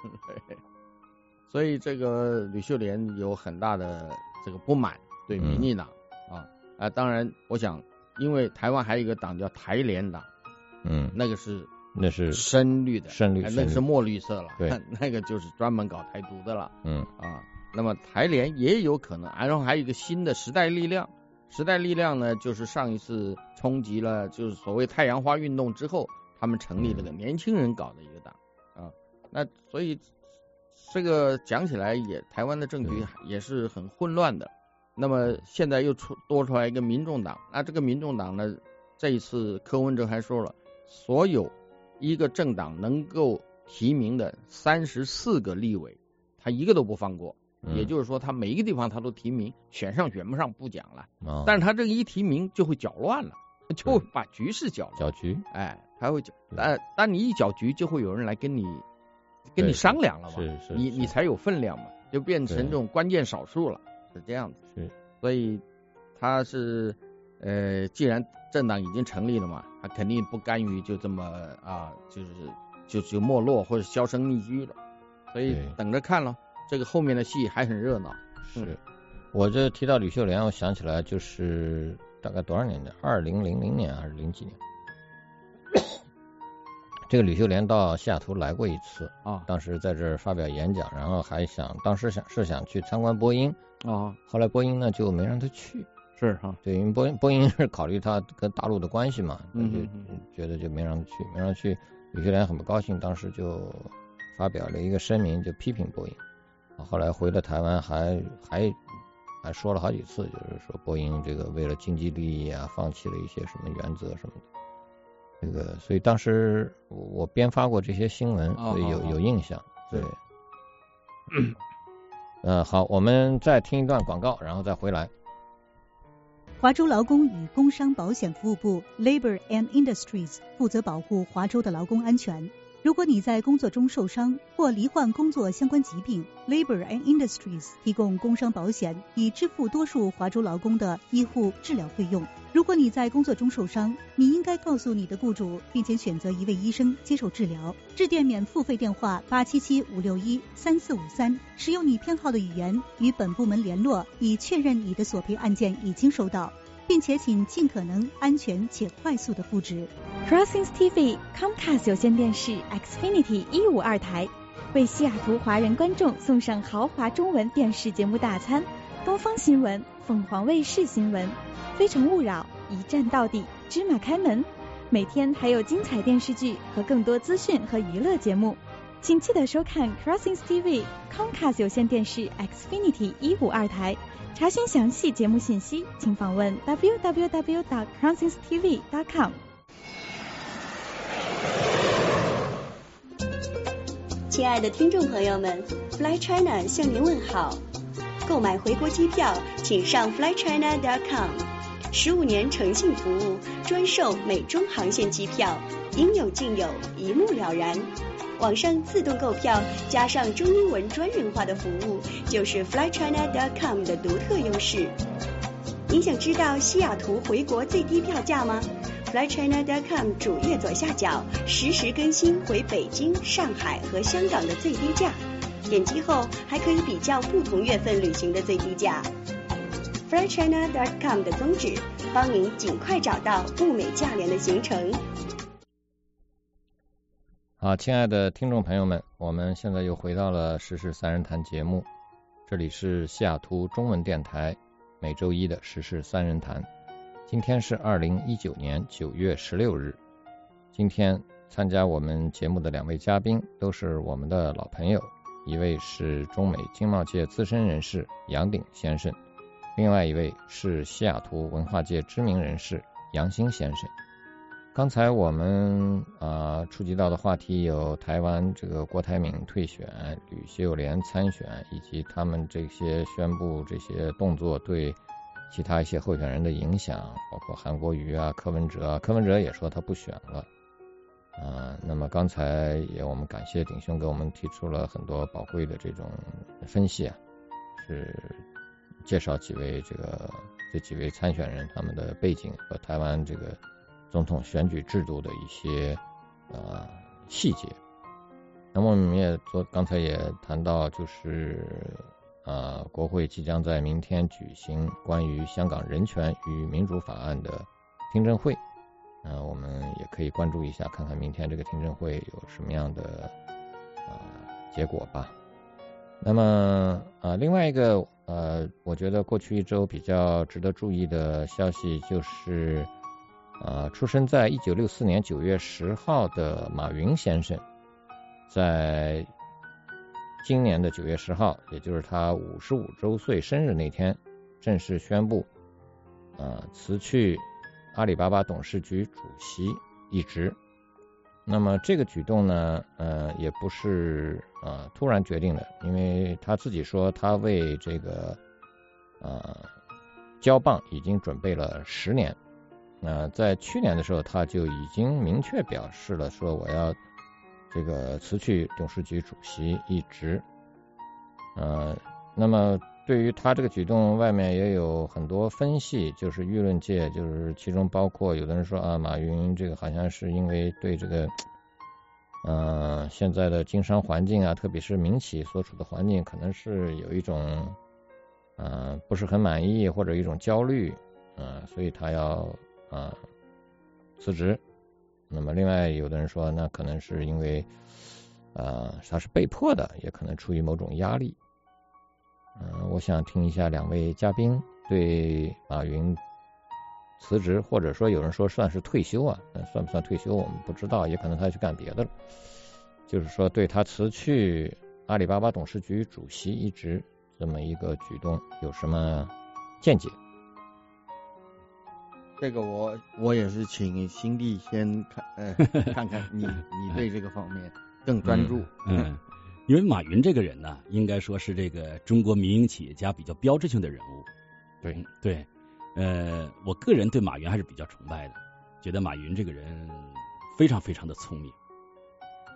所以这个吕秀莲有很大的这个不满对民进党、嗯、啊啊，当然我想，因为台湾还有一个党叫台联党， 嗯， 那个是那是深绿的， 深绿， 那个是墨绿色了， 对， 那个就是专门搞台独的了， 嗯啊，那么台联也有可能，然后还有一个新的时代力量。时代力量呢，就是上一次冲击了，就是所谓太阳花运动之后，他们成立了个年轻人搞的一个党啊。那所以这个讲起来也，台湾的政局也是很混乱的。那么现在又出多出来一个民众党，那这个民众党呢，这一次柯文哲还说了，所有一个政党能够提名的三十四个立委，他一个都不放过。也就是说，他每一个地方他都提名，选上选不上不讲了， 哦、 但是他这个一提名就会搅乱了，就会把局势搅乱。 搅局， 哎，他会搅，但但你一搅局，就会有人来跟你跟你商量了嘛， 是是， 你你才有分量嘛，就变成这种关键少数了，是这样子。 是， 所以他是呃，既然政党已经成立了嘛，他肯定不甘于就这么啊，就是就就没落或者销声匿迹了，所以等着看了。这个后面的戏还很热闹。 是，嗯、我这提到吕秀莲，我想起来就是大概多少年的，二零零零年还是零几年？这个吕秀莲到西雅图来过一次啊， 当时在这儿发表演讲，然后还想当时想是想去参观波音啊， 后来波音呢就没让他去。 是哈、啊， 对，因为波音波音是考虑他跟大陆的关系嘛， 嗯就觉得就没让他去，没让他去。吕秀莲很不高兴，当时就发表了一个声明，就批评波音。后来回了台湾还，还还还说了好几次，就是说波音这个为了经济利益啊，放弃了一些什么原则什么的。这个，所以当时我编发过这些新闻，所以有有印象。对，嗯、呃，好，我们再听一段广告，然后再回来。 华州劳工与工伤保险服务部 Labor and Industries 负责保护华州的劳工安全。 如果你在工作中受伤或罹患工作相关疾病 ，Labor and Industries 提供工伤保险，以支付多数华州劳工的医护治疗费用。如果你在工作中受伤，你应该告诉你的雇主，并且选择一位医生接受治疗。致电免付费电话八七七五六一三四五三，使用你偏好的语言与本部门联络，以确认你的索赔案件已经收到，并且请尽可能安全且快速的复职。 Crossings T V Comcast 有线电视 Xfinity 一五二台为西雅图华人观众送上豪华中文电视节目大餐，东方新闻、凤凰卫视新闻、非诚勿扰、一站到底、芝麻开门，每天还有精彩电视剧和更多资讯和娱乐节目。请记得收看 Crossings T V Comcast 有线电视 Xfinity 一五二台。查询详细节目信息，请访问 w w w dot crossings t v dot com。 亲爱的听众朋友们， Fly China 向您问好。购买回国机票请上 fly china dot com， 十五年诚信服务，专售美中航线机票，应有尽有，一目了然。网上自动购票加上中英文专人化的服务，就是 fly china dot com 的独特优势。您想知道西雅图回国最低票价吗？ fly china dot com 主页左下角实时更新回北京、上海和香港的最低价，点击后还可以比较不同月份旅行的最低价。fly china dot com 的宗旨，帮您尽快找到物美价廉的行程。 好，亲爱的听众朋友们，我们现在又回到了时事三人谈节目，这里是西雅图中文电台每周一的时事三人谈。今天是二零一九年九月十六日，今天参加我们节目的两位嘉宾都是我们的老朋友，一位是中美经贸界资深人士杨鼎先生，另外一位是西雅图文化界知名人士杨兴先生。刚才我们啊、呃、触及到的话题有台湾这个郭台铭退选、吕秀莲参选，以及他们这些宣布这些动作对其他一些候选人的影响，包括韩国瑜啊、柯文哲啊，柯文哲也说他不选了啊、呃。那么刚才也我们感谢鼎兄给我们提出了很多宝贵的这种分析啊，是介绍几位这个这几位参选人他们的背景和台湾这个总统选举制度的一些呃细节。那么我们也昨刚才也谈到，就是呃国会即将在明天举行关于香港人权与民主法案的听证会，呃我们也可以关注一下，看看明天这个听证会有什么样的呃结果吧。那么呃另外一个呃我觉得过去一周比较值得注意的消息就是呃，出生在一九六四年九月十号的马云先生，在今年的九月十号，也就是他五十五周岁生日那天，正式宣布呃辞去阿里巴巴董事局主席一职。那么这个举动呢，呃，也不是呃突然决定的，因为他自己说他为这个呃交棒已经准备了十年。那在去年的时候，他就已经明确表示了，说我要这个辞去董事局主席一职。呃，那么对于他这个举动，外面也有很多分析，就是舆论界，就是其中包括有的人说啊，马云这个好像是因为对这个呃现在的经商环境啊，特别是民企所处的环境，可能是有一种呃不是很满意或者一种焦虑，呃，所以他要啊，辞职。那么另外有的人说，那可能是因为呃他是被迫的，也可能出于某种压力。嗯、呃，我想听一下两位嘉宾对马云辞职，或者说有人说算是退休啊，算不算退休我们不知道，也可能他去干别的了。就是说对他辞去阿里巴巴董事局主席一职这么一个举动有什么见解？ 这个我我也是请新弟先看呃看看你你对这个方面更专注。 嗯，嗯因为马云这个人呢，应该说是这个中国民营企业家比较标志性的人物。 对对，呃，我个人对马云还是比较崇拜的，觉得马云这个人非常非常的聪明。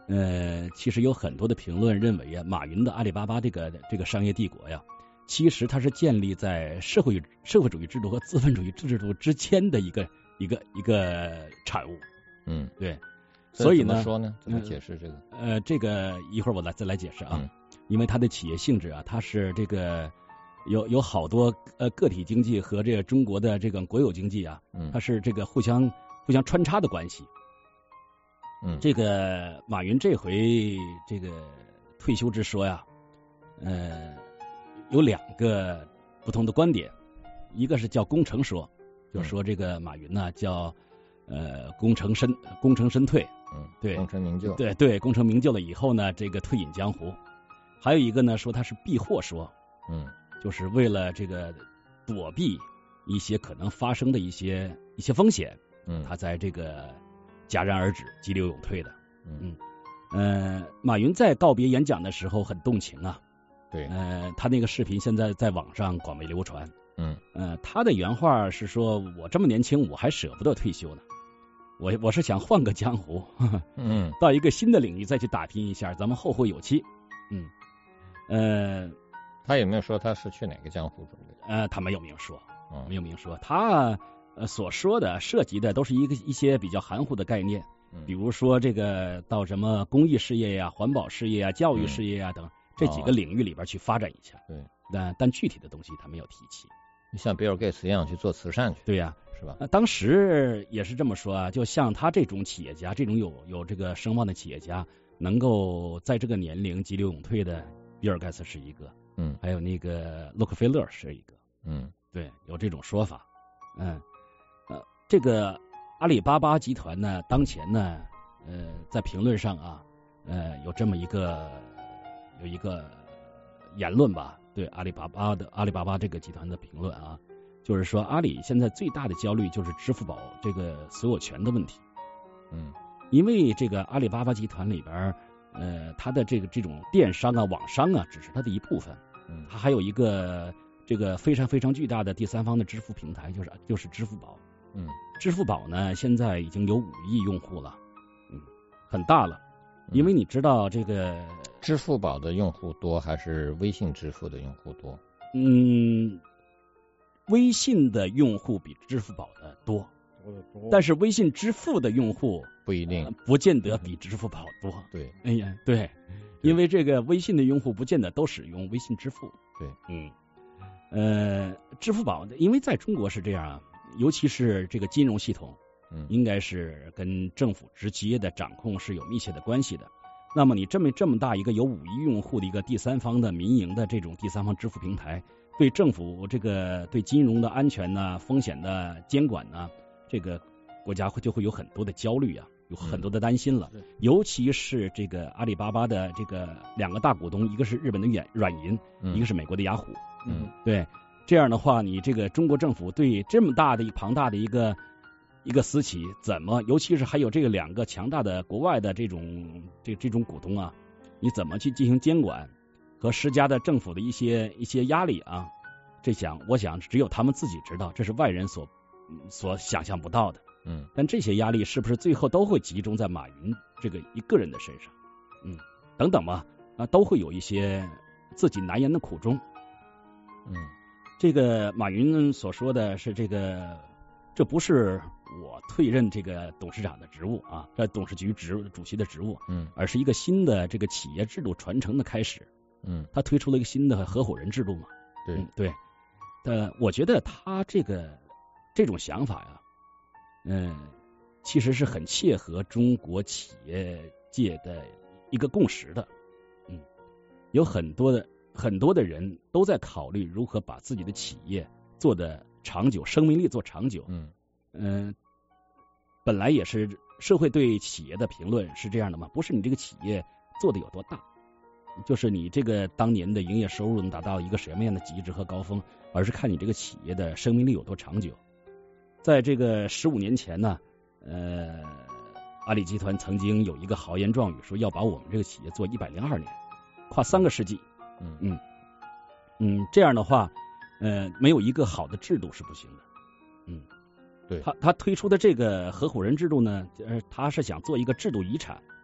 呃，其实有很多的评论认为啊，马云的阿里巴巴这个这个商业帝国呀，其实它是建立在社会社会主义制度和资本主义制度之间的一个一个一个产物。 嗯， 对。所以呢， 怎么说呢？怎么解释这个？ 呃，这个一会儿我来再来解释啊。 嗯、 因为它的企业性质啊，它是这个有有好多呃个体经济和这个中国的这个国有经济啊， 嗯， 它是这个互相互相穿插的关系。 嗯， 这个马云这回这个退休之说呀，呃，有两个不同的观点，一个是叫功成说，就说这个马云呢叫呃功成身功成身退， 嗯， 对， 功成名就， 对对，功成名就了以后呢，这个退隐江湖。还有一个呢，说他是避祸说， 嗯， 就是为了这个躲避一些可能发生的一些一些风险， 嗯， 他在这个戛然而止，急流勇退的。 嗯嗯呃，马云在告别演讲的时候很动情啊。 对， 呃，他那个视频现在在网上广为流传。 嗯， 呃，他的原话是说：“我这么年轻，我还舍不得退休呢。我我是想换个江湖，呵呵嗯， 到一个新的领域再去打拼一下，咱们后会有期。”嗯，呃， 他有没有说他是去哪个江湖准备？ 呃，他没有明说， 嗯、 没有明说。他呃所说的涉及的都是一个一些比较含糊的概念， 嗯、 比如说这个到什么公益事业呀、环保事业呀、教育事业呀、嗯、等这几个领域里边去发展一下。 对， 但但具体的东西他没有提起。 像比尔盖茨一样去做慈善去。 对呀、 啊，是吧？ 那当时也是这么说啊，就像他这种企业家，这种有有这个声望的企业家，能够在这个年龄急流勇退的，比尔盖茨是一个， 嗯， 还有那个洛克菲勒是一个， 嗯， 对，有这种说法，嗯，呃，这个阿里巴巴集团呢，当前呢，呃，在评论上啊，呃，有这么一个有一个言论吧，对阿里巴巴的阿里巴巴这个集团的评论啊。就是说，阿里现在最大的焦虑就是支付宝这个所有权的问题。 嗯， 因为这个阿里巴巴集团里边，呃，它的这个这种电商啊、网商啊，只是它的一部分。 嗯， 它还有一个这个非常非常巨大的第三方的支付平台，就是就是支付宝。 嗯， 支付宝呢，现在已经有五亿用户了，嗯，很大了。因为你知道这个支付宝的用户多还是微信支付的用户多？ 嗯。微信的用户比支付宝的多，但是微信支付的用户不一定， 呃、不见得比支付宝多。 对， 哎呀，对，因为这个微信的用户不见得都使用微信支付。 对， 嗯，呃，支付宝，因为在中国是这样啊，尤其是这个金融系统， 嗯， 应该是跟政府直接的掌控是有密切的关系的。那么你这么这么大一个有五亿用户的一个第三方的民营的这种第三方支付平台。对政府这个对金融的安全呢、风险的监管呢，这个国家会就会有很多的焦虑啊，有很多的担心了。 嗯、 尤其是这个阿里巴巴的这个两个大股东，一个是日本的软软银， 嗯、 一个是美国的雅虎。 嗯， 对，这样的话，你这个中国政府对这么大的一庞大的一个一个私企，怎么，尤其是还有这个两个强大的国外的这种这这种股东啊，你怎么去进行监管？和施加的政府的一些一些压力啊，这想我想只有他们自己知道，这是外人所所想象不到的。 嗯， 但这些压力是不是最后都会集中在马云这个一个人的身上？嗯，等等吧，啊，都会有一些自己难言的苦衷。 嗯， 这个马云所说的是这个，这不是我退任这个董事长的职务啊，这董事局职主席的职务， 嗯， 而是一个新的这个企业制度传承的开始。 嗯， 他推出了一个新的合伙人制度嘛？ 对、 嗯、对，呃，我觉得他这个这种想法呀，嗯，其实是很切合中国企业界的一个共识的。嗯，有很多的很多的人都在考虑如何把自己的企业做的长久，生命力做长久。 嗯嗯、呃，本来也是社会对企业的评论是这样的嘛，不是你这个企业做的有多大。就是你这个当年的营业收入能达到一个什么样的极致和高峰，而是看你这个企业的生命力有多长久。在这个十五年前呢，呃，阿里集团曾经有一个豪言壮语，说要把我们这个企业做一百零二年，跨三个世纪。 嗯嗯嗯，这样的话，呃，没有一个好的制度是不行的。嗯， 对， 他他推出的这个合伙人制度呢，呃，他是想做一个制度遗产。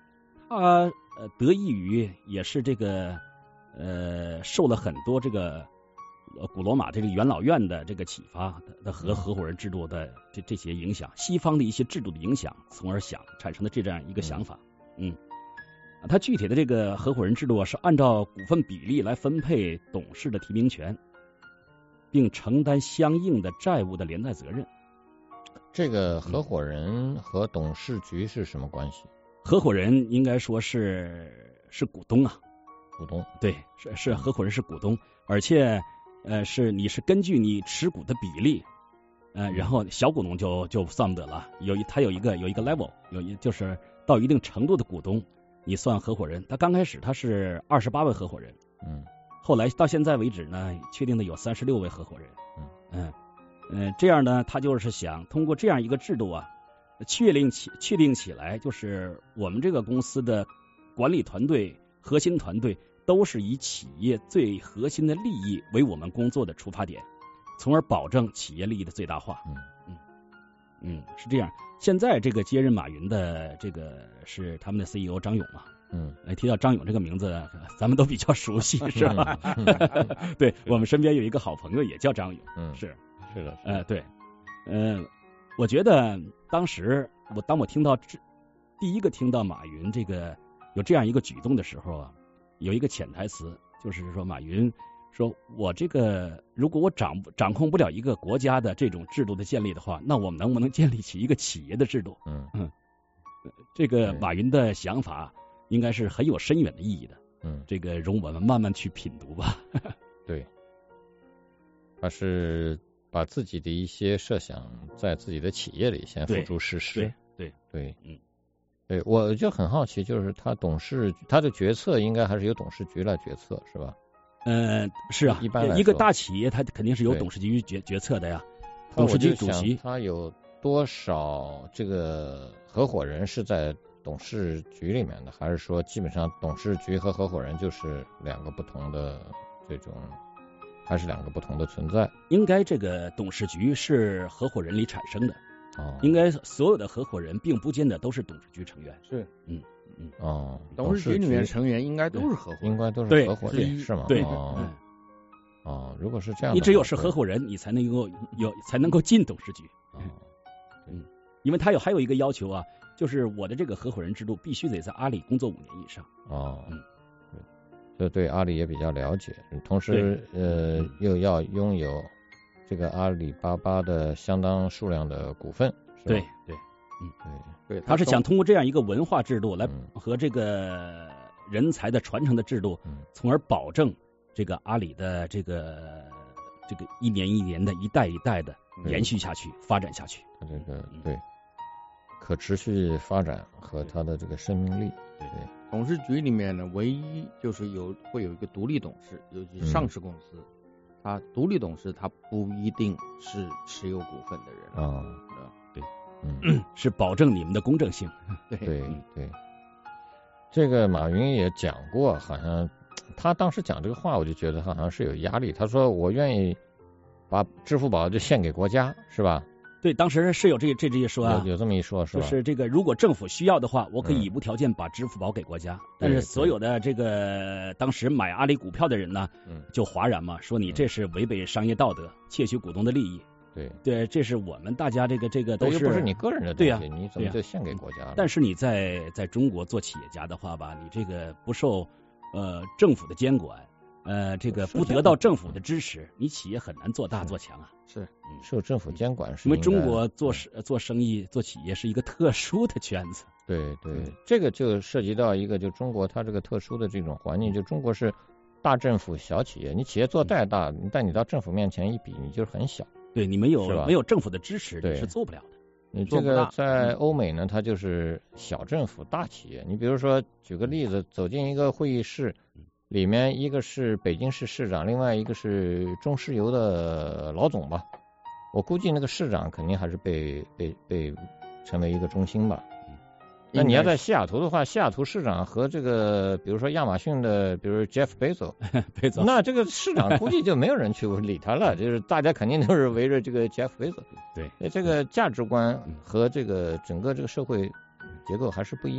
他呃得益于也是这个呃受了很多这个呃古罗马这个元老院的这个启发的和合伙人制度的这这些影响，西方的一些制度的影响，从而想产生的这样一个想法。嗯，啊，他具体的这个合伙人制度啊，是按照股份比例来分配董事的提名权，并承担相应的债务的连带责任。 这个合伙人和董事局是什么关系？ 合伙人应该说是是股东啊， 股东， 对，是是合伙人是股东，而且呃是你是根据你持股的比例，呃，然后小股东就就算不得了，有一他有一个有一个 level， 有一就是到一定程度的股东，你算合伙人。他刚开始他是二十八位合伙人， 嗯， 后来到现在为止呢，确定的有三十六位合伙人， 嗯嗯。嗯，这样呢，他就是想通过这样一个制度啊，确定起确定起来，就是我们这个公司的管理团队、核心团队都是以企业最核心的利益为我们工作的出发点，从而保证企业利益的最大化。 嗯嗯嗯，是这样。现在这个接任马云的这个是他们的 C E O 张勇嘛？ 嗯， 哎，提到张勇这个名字，咱们都比较熟悉，是吧？对，我们身边有一个好朋友也叫张勇， 嗯， 是。 是的， 呃，对，呃，我觉得当时我当我听到这第一个听到马云这个有这样一个举动的时候啊，有一个潜台词，就是说马云说我这个如果我掌掌控不了一个国家的这种制度的建立的话，那我们能不能建立起一个企业的制度？ 嗯嗯，这个马云的想法应该是很有深远的意义的。 嗯， 这个容我们慢慢去品读吧。 对，他是把自己的一些设想在自己的企业里先付诸实施。 对对对， 嗯， 对，我就很好奇，就是他董事他的决策应该还是由董事局来决策，是吧？ 呃，是啊， 一般来说一个大企业，它肯定是由董事局决决策的呀。董事局主席他有多少这个合伙人是在董事局里面的，还是说基本上董事局和合伙人就是两个不同的这种？还是两个不同的存在。 应该这个董事局是合伙人里产生的， 哦， 应该所有的合伙人并不见得都是董事局成员。 是， 嗯嗯， 哦， 董事局里面成员应该都是合伙人， 应该都是合伙人是吗？ 对， 哦， 嗯， 哦，如果是这样， 你只有是合伙人，你才能够有才能够进董事局。 哦， 嗯，因为他有还有一个要求啊，就是我的这个合伙人制度必须得在阿里工作五年以上。 哦， 嗯。 就对阿里也比较了解，同时呃又要拥有这个阿里巴巴的相当数量的股份，是吧？ 对对， 嗯对对， 他是想通过这样一个文化制度来嗯和这个人才的传承的制度， 嗯从而保证这个阿里的这个这个一年一年的一代一代的延续下去、发展下去。 它这个对可持续发展和它的这个生命力，对对。 董事局里面呢，唯一就是有会有一个独立董事，尤其上市公司，他、嗯、独立董事他不一定是持有股份的人啊， 对， 嗯， 是保证你们的公正性。 对对对，这个马云也讲过，好像他当时讲这个话，我就觉得好像是有压力。他说我愿意把支付宝就献给国家，是吧？ 对，当时是有这这这一说啊， 有有这么一说，是吧？ 就是这个，如果政府需要的话，我可以以无条件把支付宝给国家。嗯、但是所有的这个当时买阿里股票的人呢， 嗯， 就哗然嘛，说你这是违背商业道德，窃取股东的利益。 对对，这是我们大家这个这个都是不是你个人的东西， 对呀、啊， 你怎么就献给国家了？ 但是你在在中国做企业家的话吧，你这个不受呃政府的监管。呃，这个不得到政府的支持，你企业很难做大做强啊。 是， 嗯， 受政府监管是因为中国做生做生意做企业是一个特殊的圈子。 对对，这个就涉及到一个，就中国它这个特殊的这种环境，就中国是大政府小企业，你企业做再大，但你到政府面前一比，你就是很小。 对你没有没有政府的支持，你是做不了的。 你这个在欧美呢，它就是小政府大企业。你比如说，举个例子，走进一个会议室。里面一个是北京市市长，另外一个是中石油的老总吧。我估计那个市长肯定还是被被被成为一个中心吧。那你要在西雅图的话，西雅图市长和这个比如说亚马逊的，比如 Jeff Bezos， Bezos 那这个市长估计就没有人去理他了，就是大家肯定都是围着这个 Jeff Bezos。 对， 这个价值观和这个整个这个社会结构还是不一样。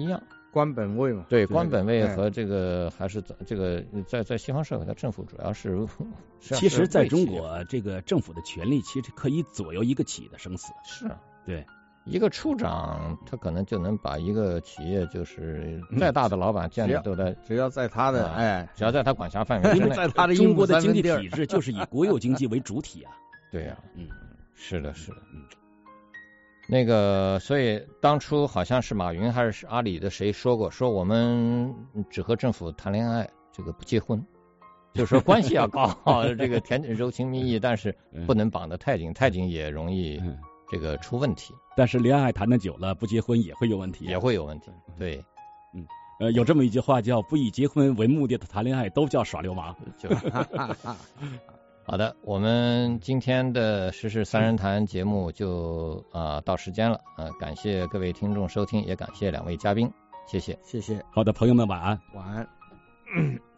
官本位嘛。 对，官本位哎和这个还是这个在在西方社会，它政府主要是其实在中国，这个政府的权力其实可以左右一个企业的生死。 是， 对。 一个处长，他可能就能把一个企业，就是再大的老板建立都在， 只要在他的哎， 只要在他管辖范围之内， 在他的中国的经济体制就是以国有经济为主体啊。 对呀， 嗯， 是的，是的，嗯。那个，所以当初好像是马云还是阿里的谁说过，说我们只和政府谈恋爱，这个不结婚，就是说关系要搞好，这个甜柔情蜜意，但是不能绑得太紧，太紧也容易。这个出问题， 但是恋爱谈得久了，不结婚也会有问题， 也会有问题。对， 嗯，呃，有这么一句话叫"不以结婚为目的的谈恋爱都叫耍流氓"。 就好的，我们今天的时事三人谈节目就啊、呃、到时间了啊、呃，感谢各位听众收听，也感谢两位嘉宾，谢谢， 谢谢。 好的，朋友们晚安， 晚安。